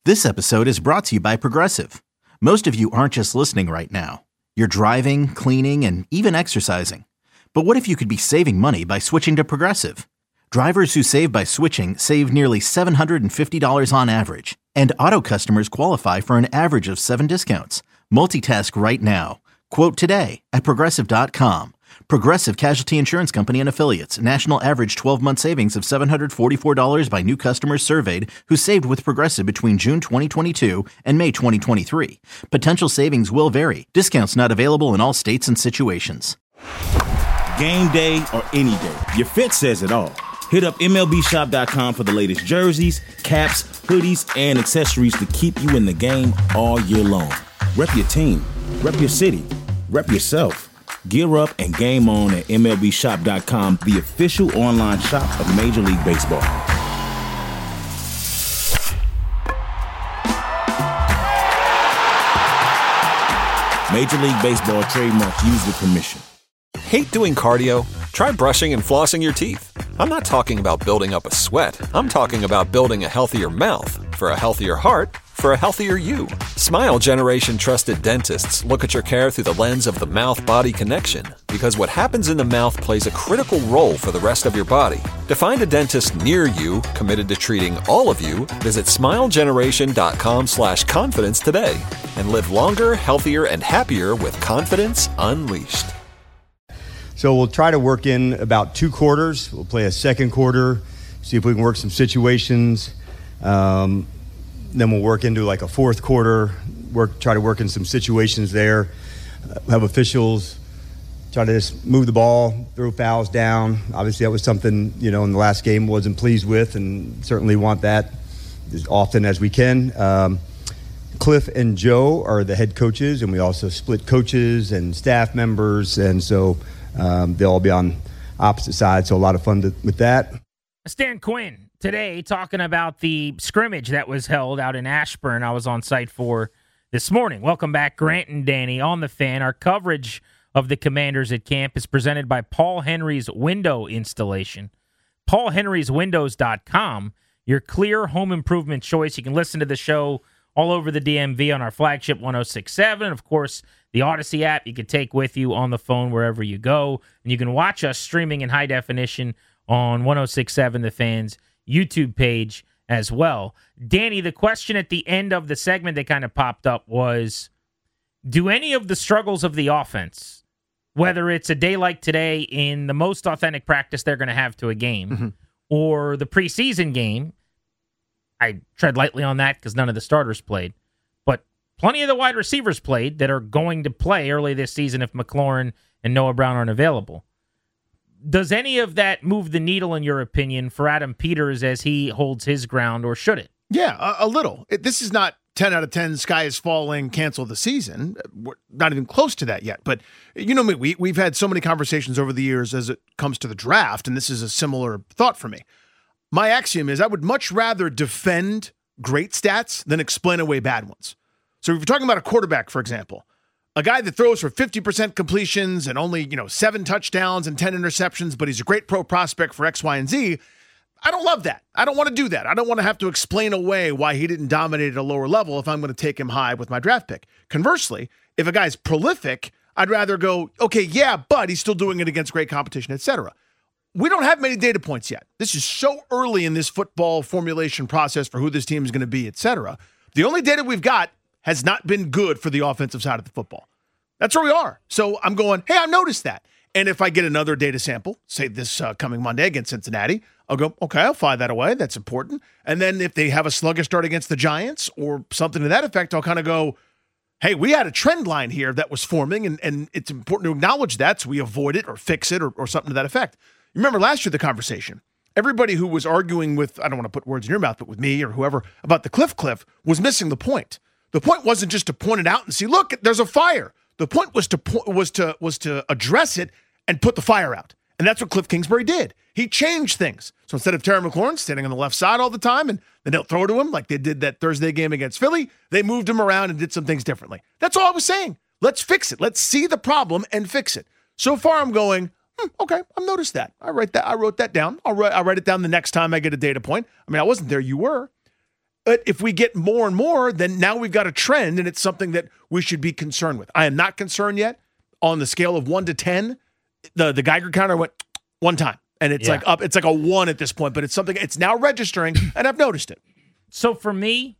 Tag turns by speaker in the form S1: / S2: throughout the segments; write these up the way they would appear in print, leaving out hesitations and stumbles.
S1: This episode is brought to you by Progressive. Most of you aren't just listening right now. You're driving, cleaning, and even exercising. But what if you could be saving money by switching to Progressive? Drivers who save by switching save nearly $750 on average. And auto customers qualify for an average of 7 discounts. Multitask right now. Quote today at Progressive.com. Progressive Casualty Insurance Company and Affiliates. National average 12-month savings of $744 by new customers surveyed who saved with Progressive between June 2022 and May 2023. Potential savings will vary. Discounts not available in all states and situations.
S2: Game day or any day, your fit says it all. Hit up MLBshop.com for the latest jerseys, caps, hoodies, and accessories to keep you in the game all year long. Rep your team, rep your city, rep yourself. Gear up and game on at MLBshop.com, the official online shop of Major League Baseball. Major League Baseball trademark used with permission.
S3: Hate doing cardio? Try brushing and flossing your teeth. I'm not talking about building up a sweat. I'm talking about building a healthier mouth for a healthier heart for a healthier you. Smile Generation trusted dentists look at your care through the lens of the mouth-body connection, because what happens in the mouth plays a critical role for the rest of your body. To find a dentist near you committed to treating all of you, visit smilegeneration.com/confidence today and live longer, healthier, and happier with confidence unleashed.
S4: So we'll try to work in about 2 quarters. We'll play a second quarter, see if we can work some situations. Then we'll work into like a fourth quarter, try to work in some situations there, have officials try to just move the ball, throw fouls down. Obviously that was something, in the last game wasn't pleased with, and certainly want that as often as we can. Cliff and Joe are the head coaches, and we also split coaches and staff members, and so they'll all be on opposite sides, so a lot of fun with that.
S5: Stan Quinn today talking about the scrimmage that was held out in Ashburn I was on site for this morning. Welcome back, Grant and Danny on The Fan. Our coverage of the Commanders at camp is presented by Paul Henry's Window Installation. PaulHenry'sWindows.com, your clear home improvement choice. You can listen to the show all over the DMV on our flagship 106.7. Of course, the Odyssey app you can take with you on the phone wherever you go. And you can watch us streaming in high definition on 106.7 The Fan's YouTube page as well. Danny, the question at the end of the segment that kind of popped up was, do any of the struggles of the offense, whether it's a day like today in the most authentic practice they're going to have to a game, or the preseason game, I tread lightly on that because none of the starters played, but plenty of the wide receivers played that are going to play early this season if McLaurin and Noah Brown aren't available. Does any of that move the needle, in your opinion, for Adam Peters as he holds his ground, or should it?
S6: Yeah, a little. This is not 10 out of 10, sky is falling, cancel the season. We're not even close to that yet. But you know me, we've had so many conversations over the years as it comes to the draft, and this is a similar thought for me. My axiom is I would much rather defend great stats than explain away bad ones. So if you're talking about a quarterback, for example, a guy that throws for 50% completions and only, 7 touchdowns and 10 interceptions, but he's a great pro prospect for X, Y, and Z, I don't love that. I don't want to do that. I don't want to have to explain away why he didn't dominate at a lower level if I'm going to take him high with my draft pick. Conversely, if a guy's prolific, I'd rather go, okay, yeah, but he's still doing it against great competition, etc. We don't have many data points yet. This is so early in this football formulation process for who this team is going to be, etc. The only data we've got has not been good for the offensive side of the football. That's where we are. So I'm going, hey, I noticed that. And if I get another data sample, say this coming Monday against Cincinnati, I'll go, okay, I'll file that away. That's important. And then if they have a sluggish start against the Giants or something to that effect, I'll kind of go, hey, we had a trend line here that was forming, and it's important to acknowledge that so we avoid it or fix it or something to that effect. You remember last year the conversation. Everybody who was arguing with, I don't want to put words in your mouth, but with me or whoever about the cliff was missing the point. The point wasn't just to point it out and see, look, there's a fire. The point was to address it and put the fire out. And that's what Cliff Kingsbury did. He changed things. So instead of Terry McLaurin standing on the left side all the time and then they'll throw to him like they did that Thursday game against Philly, they moved him around and did some things differently. That's all I was saying. Let's fix it. Let's see the problem and fix it. So far I'm going, okay, I've noticed that. I wrote that down. I'll write it down the next time I get a data point. I mean, I wasn't there. You were. But if we get more and more, then now we've got a trend, and it's something that we should be concerned with. I am not concerned yet. On the scale of 1 to 10, the Geiger counter went one time, and it's like up. It's like a 1 at this point, but it's something. It's now registering, and I've noticed it.
S5: So for me,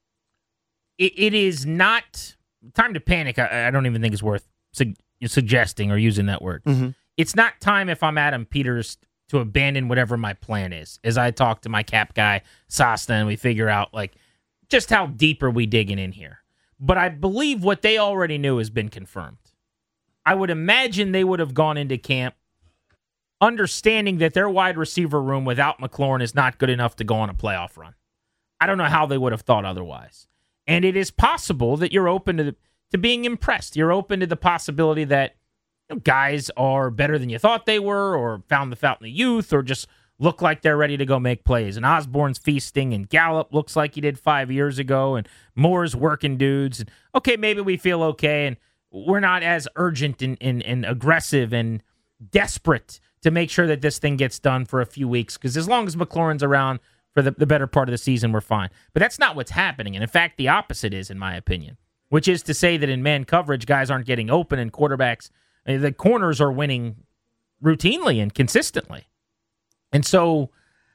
S5: it is not time to panic. I don't even think it's worth suggesting or using that word.
S6: Mm-hmm.
S5: It's not time if I'm Adam Peters to abandon whatever my plan is. As I talk to my cap guy, Sasta, and we figure out like just how deep are we digging in here. But I believe what they already knew has been confirmed. I would imagine they would have gone into camp understanding that their wide receiver room without McLaurin is not good enough to go on a playoff run. I don't know how they would have thought otherwise. And it is possible that you're open to being impressed. You're open to the possibility that guys are better than you thought they were, or found the fountain of youth, or just look like they're ready to go make plays. And Osborne's feasting, and Gallup looks like he did 5 years ago, and Moore's working dudes. And okay, maybe we feel okay, and we're not as urgent and aggressive and desperate to make sure that this thing gets done for a few weeks, because as long as McLaurin's around for the better part of the season, we're fine. But that's not what's happening. And in fact, the opposite is, in my opinion, which is to say that in man coverage, guys aren't getting open, and quarterbacks, the corners are winning routinely and consistently. And so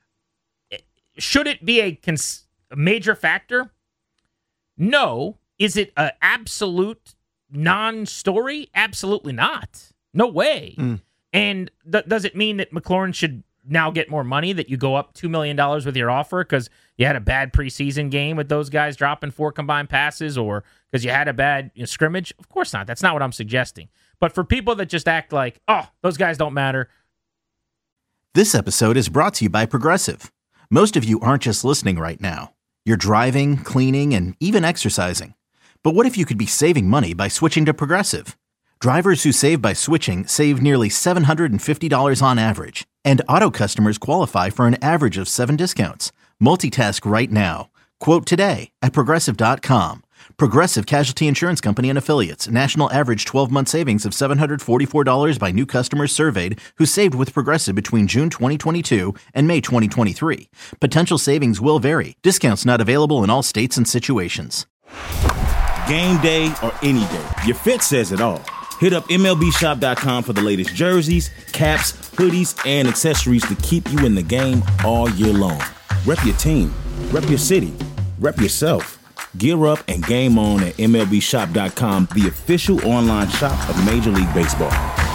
S5: should it be a major factor? No. Is it an absolute non-story? Absolutely not. No way. And does it mean that McLaurin should now get more money, that you go up $2 million with your offer because you had a bad preseason game with those guys dropping 4 combined passes, or because you had a bad scrimmage? Of course not. That's not what I'm suggesting. But for people that just act like, oh, those guys don't matter.
S1: This episode is brought to you by Progressive. Most of you aren't just listening right now. You're driving, cleaning, and even exercising. But what if you could be saving money by switching to Progressive? Drivers who save by switching save nearly $750 on average. And auto customers qualify for an average of 7 discounts. Multitask right now. Quote today at Progressive.com. Progressive Casualty Insurance Company and Affiliates. National average 12-month savings of $744 by new customers surveyed who saved with Progressive between June 2022 and May 2023. Potential savings will vary. Discounts not available in all states and situations.
S2: Game day or any day, your fit says it all. Hit up MLBshop.com for the latest jerseys, caps, hoodies, and accessories to keep you in the game all year long. Rep your team, rep your city, rep yourself. Gear up and game on at MLBshop.com, the official online shop of Major League Baseball.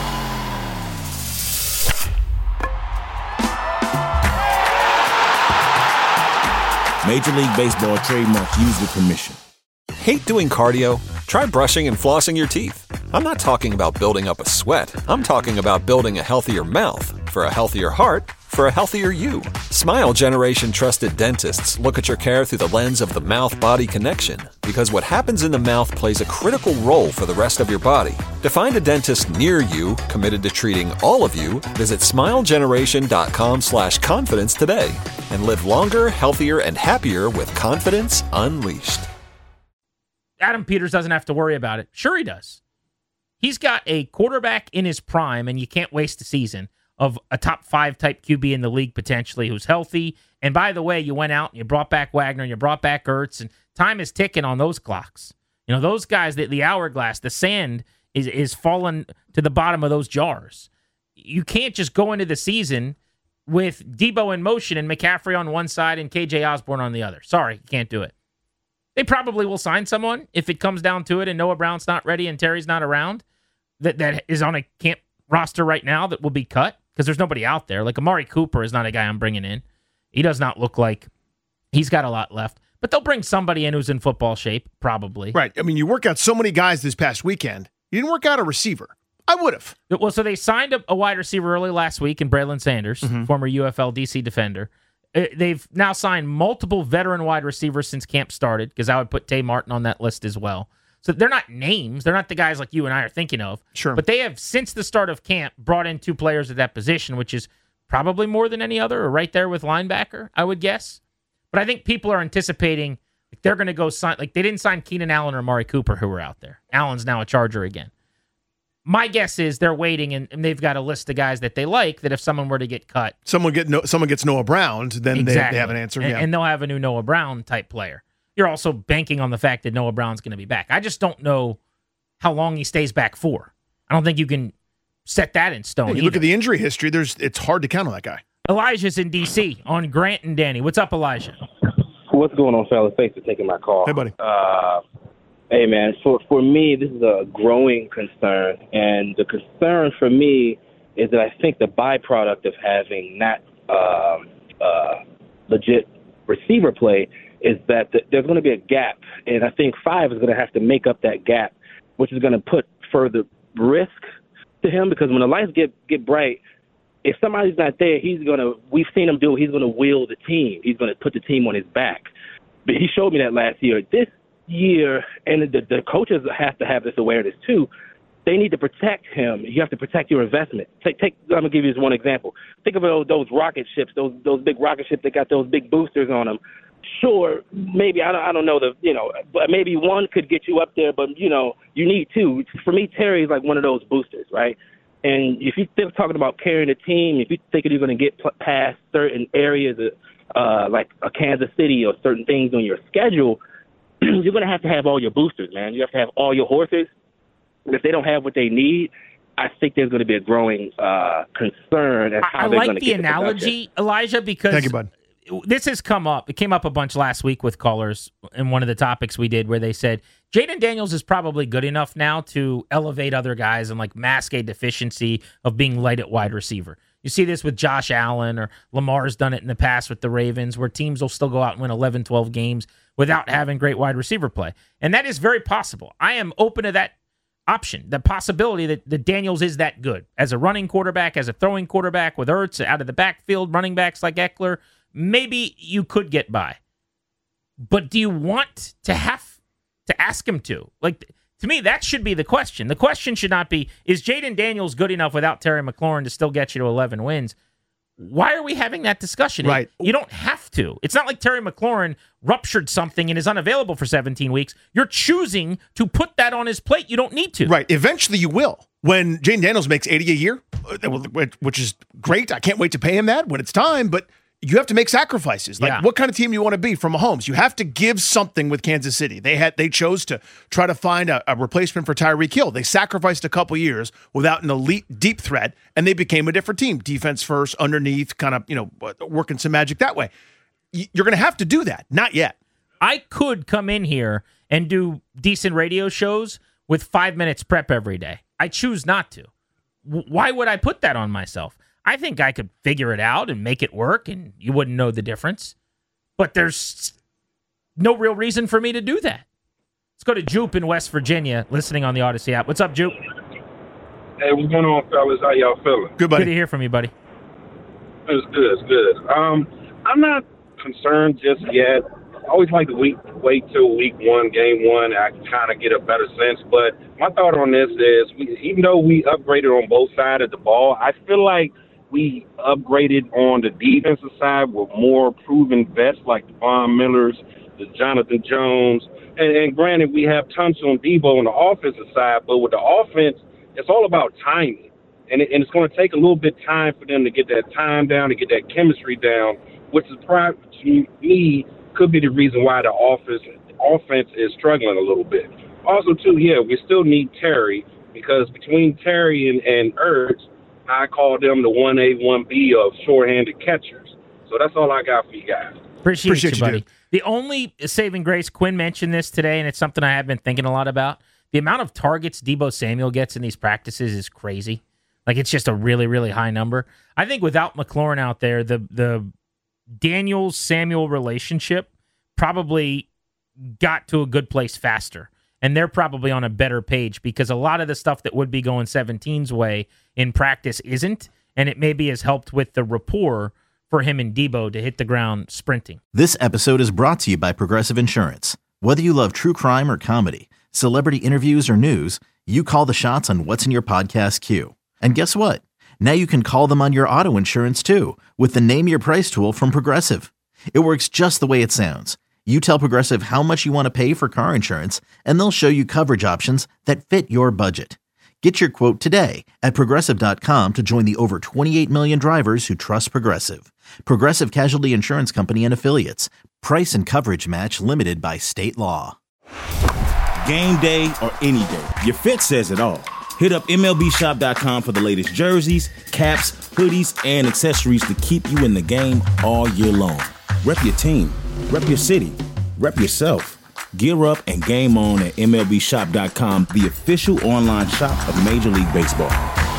S2: Major League Baseball trademarks used with permission.
S3: Hate doing cardio? Try brushing and flossing your teeth. I'm not talking about building up a sweat. I'm talking about building a healthier mouth. For a healthier heart, for a healthier you. Smile Generation trusted dentists look at your care through the lens of the mouth-body connection, because what happens in the mouth plays a critical role for the rest of your body. To find a dentist near you committed to treating all of you, visit smilegeneration.com/confidence today and live longer, healthier, and happier with confidence unleashed.
S5: Adam Peters doesn't have to worry about it. Sure he does. He's got a quarterback in his prime, and you can't waste a season of a top 5 type QB in the league potentially who's healthy. And by the way, you went out and you brought back Wagner and you brought back Ertz, and time is ticking on those clocks. You know, those guys, the hourglass, the sand is falling to the bottom of those jars. You can't just go into the season with Debo in motion and McCaffrey on one side and KJ Osborne on the other. Sorry, you can't do it. They probably will sign someone if it comes down to it and Noah Brown's not ready and Terry's not around that is on a camp roster right now that will be cut because there's nobody out there. Like Amari Cooper is not a guy I'm bringing in. He does not look like he's got a lot left. But they'll bring somebody in who's in football shape, probably.
S6: Right. I mean, you work out so many guys this past weekend. You didn't work out a receiver. I would have.
S5: Well, so they signed a wide receiver early last week in Braylon Sanders, former UFL DC defender. They've now signed multiple veteran wide receivers since camp started, because I would put Tay Martin on that list as well. So they're not names. They're not the guys like you and I are thinking of.
S6: Sure.
S5: But they have, since the start of camp, brought in 2 players at that position, which is probably more than any other, or right there with linebacker, I would guess. But I think people are anticipating they're going to go sign, like they didn't sign Keenan Allen or Amari Cooper, who were out there. Allen's now a Charger again. My guess is they're waiting, and they've got a list of guys that they like, that if someone were to get cut.
S6: Someone gets Noah Brown, then
S5: exactly.
S6: they have an answer.
S5: And they'll have a new Noah Brown type player. You're also banking on the fact that Noah Brown's going to be back. I just don't know how long he stays back for. I don't think you can set that in stone.
S6: You look at the injury history, it's hard to count on that guy.
S5: Elijah's in D.C. on Grant and Danny. What's up, Elijah?
S7: What's going on, fellas? Thanks for taking my call.
S6: Hey, buddy.
S7: Hey, man, for me, this is a growing concern. And the concern for me is that I think the byproduct of having not legit receiver play is that there's going to be a gap. And I think Five is going to have to make up that gap, which is going to put further risk to him, because when the lights get bright, if somebody's not there, we've seen him do it, he's going to wheel the team. He's going to put the team on his back. But he showed me that last year. This year, and the coaches have to have this awareness too, they need to protect him. You have to protect your investment. I'm going to give you this one example. Think of those rocket ships, those big rocket ships that got those big boosters on them. Sure, maybe, I don't know, but maybe one could get you up there, but, you need two. For me, Terry is like one of those boosters, right? And if you're still talking about carrying a team, if you think you're going to get past certain areas, like a Kansas City or certain things on your schedule, you're going to have all your boosters, man. You have to have all your horses. If they don't have what they need, I think there's going to be a growing concern as how they're going to get the analogy,
S5: Elijah, because
S6: thank you, bud.
S5: This has come up. It came up a bunch last week with callers in one of the topics we did, where they said Jayden Daniels is probably good enough now to elevate other guys and like mask a deficiency of being light at wide receiver. You see this with Josh Allen, or Lamar's done it in the past with the Ravens, where teams will still go out and win 11, 12 games without having great wide receiver play. And that is very possible. I am open to that option, the possibility that Daniels is that good as a running quarterback, as a throwing quarterback with Ertz out of the backfield, running backs like Eckler. Maybe you could get by. But do you want to have to ask him to? Like, to me, that should be the question. The question should not be, is Jayden Daniels good enough without Terry McLaurin to still get you to 11 wins? Why are we having that discussion?
S6: Right.
S5: You don't have to. It's not like Terry McLaurin ruptured something and is unavailable for 17 weeks. You're choosing to put that on his plate. You don't need to.
S6: Right. Eventually you will. When Jayden Daniels makes $80 a year, which is great. I can't wait to pay him that when it's time, but you have to make sacrifices. Like, what kind of team do you want to be from Mahomes? You have to give something with Kansas City. They chose to try to find a replacement for Tyreek Hill. They sacrificed a couple years without an elite deep threat, and they became a different team. Defense first, underneath, kind of, working some magic that way. You're going to have to do that. Not yet.
S5: I could come in here and do decent radio shows with 5 minutes prep every day. I choose not to. Why would I put that on myself? I think I could figure it out and make it work, and you wouldn't know the difference. But there's no real reason for me to do that. Let's go to Jupe in West Virginia, listening on the Odyssey app. What's up, Jupe?
S8: Hey, what's going on, fellas? How y'all feeling?
S6: Good, buddy.
S5: Good to hear from you, buddy.
S8: It's good. I'm not concerned just yet. I always like to wait till week one, game one, I can kind of get a better sense. But my thought on this is, even though we upgraded on both sides of the ball, I feel like we upgraded on the defensive side with more proven vets like the Von Millers, the Jonathan Jones. And granted, we have Tunsil and Debo on the offensive side, but with the offense, it's all about timing. And it's going to take a little bit of time for them to get that time down, to get that chemistry down, which is probably, to me, could be the reason why the offense is struggling a little bit. Also, too, we still need Terry, because between Terry and Ertz, I call them the 1A, 1B of short-handed catchers. So that's all I got for you guys.
S5: Appreciate you, buddy. The only saving grace, Quinn mentioned this today, and it's something I have been thinking a lot about. The amount of targets Deebo Samuel gets in these practices is crazy. Like, it's just a really, really high number. I think without McLaurin out there, the Daniels-Samuel relationship probably got to a good place faster. And they're probably on a better page, because a lot of the stuff that would be going 17's way in practice isn't, and it maybe has helped with the rapport for him and Debo to hit the ground sprinting.
S1: This episode is brought to you by Progressive Insurance. Whether you love true crime or comedy, celebrity interviews or news, you call the shots on what's in your podcast queue. And guess what? Now you can call them on your auto insurance too, with the Name Your Price tool from Progressive. It works just the way it sounds. You tell Progressive how much you want to pay for car insurance, and they'll show you coverage options that fit your budget. Get your quote today at Progressive.com to join the over 28 million drivers who trust Progressive. Progressive Casualty Insurance Company and Affiliates. Price and coverage match limited by state law.
S2: Game day or any day, your fit says it all. Hit up MLBshop.com for the latest jerseys, caps, hoodies, and accessories to keep you in the game all year long. Rep your team, rep your city, rep yourself. Gear up and game on at MLBshop.com, the official online shop of Major League Baseball.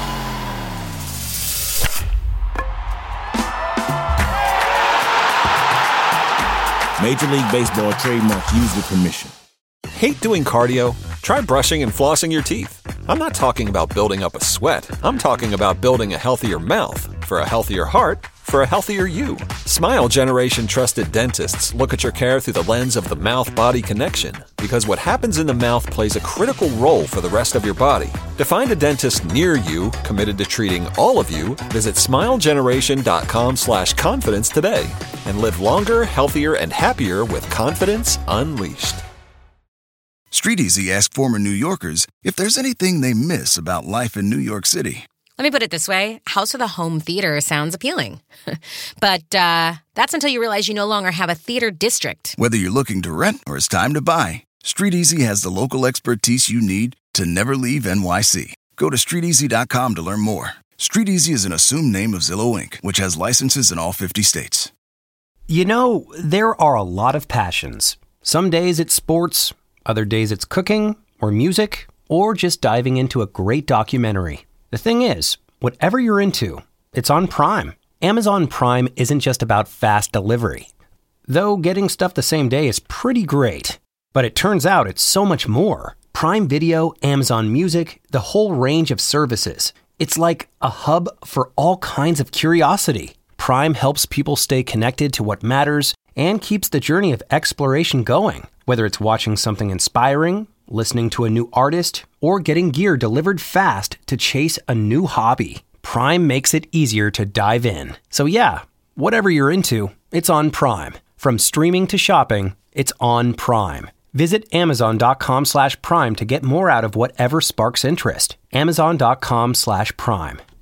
S2: Major League Baseball trademark used with permission.
S3: Hate doing cardio? Try brushing and flossing your teeth. I'm not talking about building up a sweat. I'm talking about building a healthier mouth for a healthier heart for a healthier you. Smile Generation trusted dentists look at your care through the lens of the mouth-body connection, because what happens in the mouth plays a critical role for the rest of your body. To find a dentist near you committed to treating all of you, visit smilegeneration.com/confidence today and live longer, healthier, and happier with confidence unleashed.
S9: StreetEasy asked former New Yorkers if there's anything they miss about life in New York City.
S10: Let me put it this way. House of the Home Theater sounds appealing. But that's until you realize you no longer have a theater district.
S9: Whether you're looking to rent or it's time to buy, StreetEasy has the local expertise you need to never leave NYC. Go to StreetEasy.com to learn more. StreetEasy is an assumed name of Zillow Inc., which has licenses in all 50 states.
S11: You know, there are a lot of passions. Some days it's sports, other days it's cooking or music, or just diving into a great documentary. The thing is, whatever you're into, it's on Prime. Amazon Prime isn't just about fast delivery. Though getting stuff the same day is pretty great. But it turns out it's so much more. Prime Video, Amazon Music, the whole range of services. It's like a hub for all kinds of curiosity. Prime helps people stay connected to what matters and keeps the journey of exploration going. Whether it's watching something inspiring, listening to a new artist, or getting gear delivered fast to chase a new hobby, Prime makes it easier to dive in. So yeah, whatever you're into, it's on Prime. From streaming to shopping, it's on Prime. Visit Amazon.com/Prime to get more out of whatever sparks interest. Amazon.com/Prime.